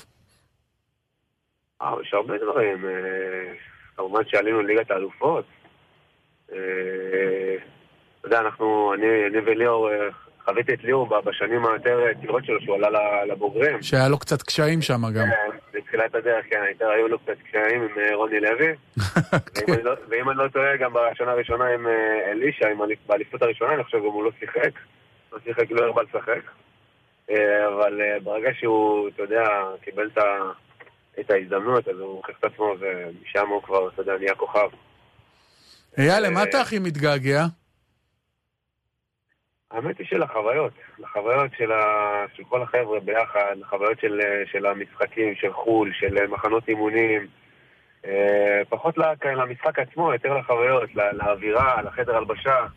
יש הרבה דברים. כמובן שעלינו ליגת האלופות. אתה יודע, אני וליאור חוויתי את ליאור בשנים היותר צעירות שלו, שהוא עלה לבוגרים. שהיה לו קצת קשיים שם גם. בתחילת הדרך, כן, היו לו קצת קשיים עם רוני לוי. ואם אני לא טועה, גם בשנה הראשונה עם אלישה, באליפות הראשונה, אני חושב גם הוא לא שיחק, לא הרבה לשחק. אבל ברגע שהוא, אתה יודע, קיבל את ההזדמנות, אז הוא הוכיח את עצמו, ומשם הוא כבר, אתה יודע, נהיה כוכב. למה אתה הכי מתגעגע? האמת היא של לחוויות של כל החבר'ה ביחד, לחוויות של המשחקים, של חול, של מחנות אימונים, פחות למשחק עצמו, יותר לחוויות, לאווירה, לחדר הלבשה.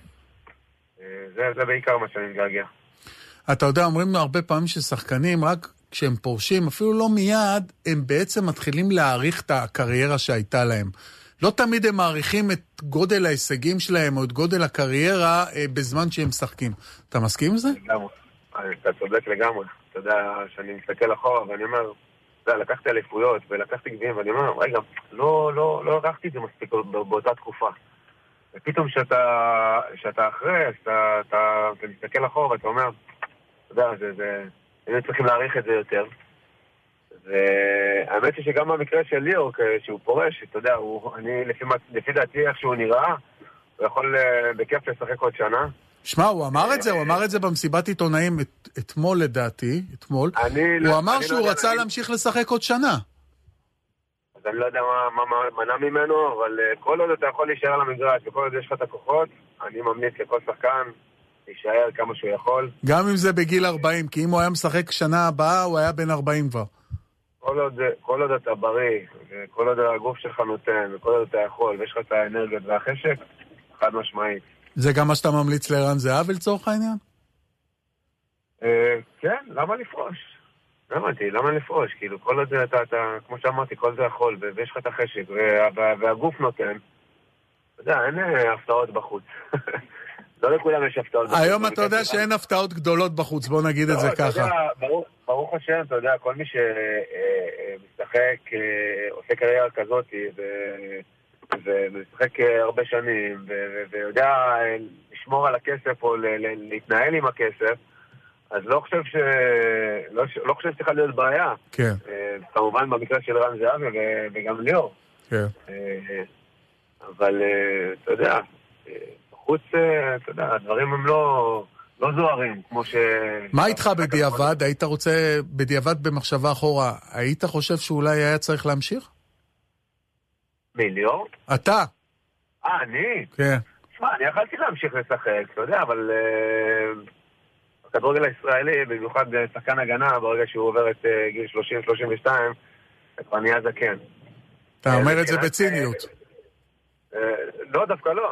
זה בעיקר מה שאני מתגעגע. אתה יודע, אומרים לו הרבה פעמים ששחקנים, רק כשהם פורשים, אפילו לא מיד, הם בעצם מתחילים להעריך את הקריירה שהייתה להם. לא תמיד הם מעריכים את גודל ההישגים שלהם או את גודל הקריירה בזמן שהם משחקים. אתה מסכים עם זה? לגמרי. אתה צודק לגמרי. אתה יודע, שאני מסתכל אחורה ואני אומר, לקחתי אליפויות ולקחתי גביעים ואני אומר, רגע, לא ערכתי את זה מספיק באותה תקופה. ופתאום שאתה אחרי, אתה מסתכל אחורה ואתה אומר, אתה יודע, היינו צריכים להעריך את זה יותר. והאמת היא שגם במקרה של ליאור, שהוא פורש, אתה יודע, אני לפי דעתי איך שהוא נראה, הוא יכול בכיף לשחק עוד שנה. שמע, הוא אמר את זה במסיבת עיתונאים אתמול לדעתי, הוא אמר שהוא רצה להמשיך לשחק עוד שנה. אז אני לא יודע מה מנע ממנו, אבל כל עוד אתה יכול להישאר על המגרש, וכל עוד יש לך את הכוחות, אני ממליץ לכל שחקן להישאר כמה שהוא יכול. גם אם זה בגיל 40, כי אם הוא היה משחק שנה הבאה, הוא היה בן 40 כבר. כל עוד אתה בריא, כל עוד הגוף שלך נותן, וכל עוד אתה יכול, ויש לך את האנרגיות והחשק, חד משמעית. זה גם מה שאתה ממליץ לערן זהב לצורך העניין? כן, למה לפרוש? למה לפרוש? כאילו, כל עוד אתה, כמו שאמרתי, כל זה יכול, ויש לך את החשק, והגוף נותן. אתה יודע, אין הפתעות בחוץ. לא לכולם יש הפתעות בחוץ. היום אתה יודע שאין הפתעות גדולות בחוץ, בוא נגיד את זה ככה. ברוך השם, אתה יודע, כל מי שמשחק, עושה קריירה כזאת, ומשחק הרבה שנים, ויודע לשמור על הכסף או להתנהל עם הכסף, אז לא חושב שצריכה להיות בעיה. כן. כמובן במקרה של רן זהבי וגם ליאור. כן. אבל, אתה יודע, בחוץ, אתה יודע, הדברים הם לא זוהרים, כמו ש... מה איתך בדיעבד? היית רוצה, בדיעבד במחשבה אחורה, היית חושב שאולי היה צריך להמשיך? מי, ליאור? אתה. אני? כן. אני יכלתי להמשיך לשחק, אתה יודע, אבל הכדורגל הישראלי, במיוחד שחקן הגנה, ברגע שהוא עובר את גיל 30-32, כבר נהיה זקן. אתה אומר את זה בציניות. לא, דווקא לא.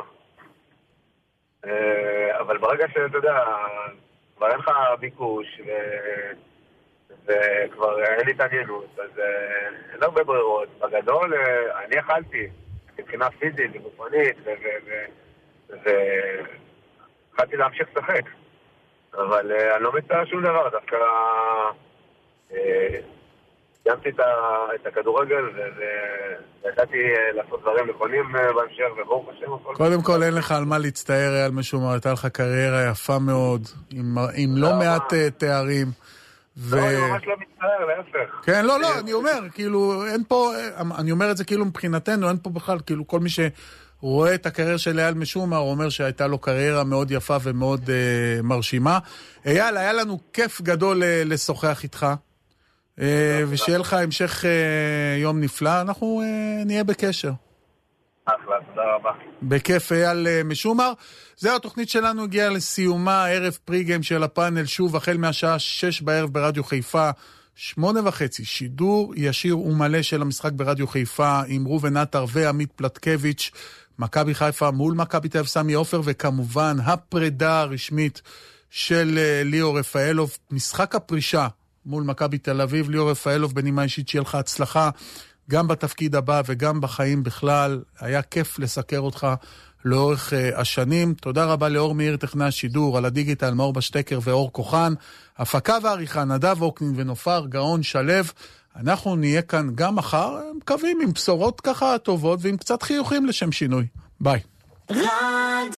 אבל ברגע שאתה יודע, כבר אין לך ביקוש וכבר אין התעניינות, אז אין הרבה ברירות. בגדול, אני יכלתי מבחינה פיזית וגופנית והתחלתי להמשיך לשחק, אבל אני לא מצטער שום דבר. דווקא סיימתי את הכדורגל וידעתי לעשות דברים נכונים בהמשך, וברוך השם הכל. קודם כל אין לך על מה להצטער, על משום הייתה לך קריירה יפה מאוד, עם לא מעט תארים. לא, אני ממש לא מצטער, להפך. כן, לא, אני אומר, כאילו, אין פה, אני אומר את זה כאילו מבחינתנו, אין פה בכלל, כאילו כל מי שרואה את הקריירה של אייל משומר, אומר שהייתה לו קריירה מאוד יפה ומאוד מרשימה. אייל, היה לנו כיף גדול לשוחח איתך. ושיהיה לך המשך יום נפלא, אנחנו נהיה בקשר. אחלה, תודה רבה. בכיף, אייל משומר. זהו, התוכנית שלנו הגיעה לסיומה, ערב פריגיים של הפאנל, שוב החל מהשעה 6 בערב ברדיו חיפה, 8:30, שידור ישיר ומלא של המשחק ברדיו חיפה עם רובן עטר ועמית פלטקביץ', מכבי חיפה מול מכבי תל אביב סמי עופר, וכמובן הפרידה הרשמית של ליאור רפאלוב, משחק הפרישה מול מכבי תל אביב. ליאור רפאלוב, בנימה אישית שיהיה לך הצלחה גם בתפקיד הבא וגם בחיים בכלל, היה כיף לסקר אותך לאורך השנים. תודה רבה לאור מאיר טכנאי השידור, על הדיגיטל מאור בשטקר ואור כוחן, הפקה ועריכה נדב אוקנין ונופר גאון שלב. אנחנו נהיה כאן גם מחר, מקווים עם בשורות ככה טובות ועם קצת חיוכים לשם שינוי. ביי.